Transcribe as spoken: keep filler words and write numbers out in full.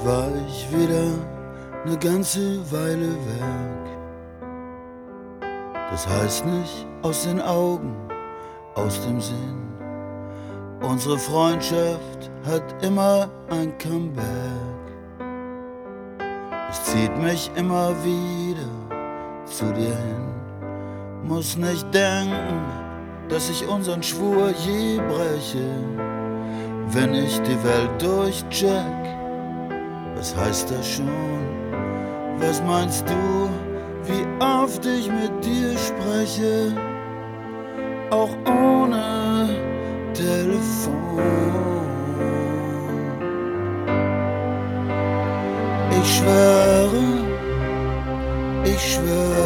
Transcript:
war ich wieder ne ganze Weile weg. Das heißt nicht aus den Augen, aus dem Sinn. Unsere Freundschaft hat immer ein Comeback. Es zieht mich immer wieder zu dir hin. Muss nicht denken, dass ich unseren Schwur je breche. Wenn ich die Welt durchcheck, was heißt das schon? Was meinst du, wie oft ich mit dir spreche? Auch ohne Telefon. Ich schwöre, ich schwöre.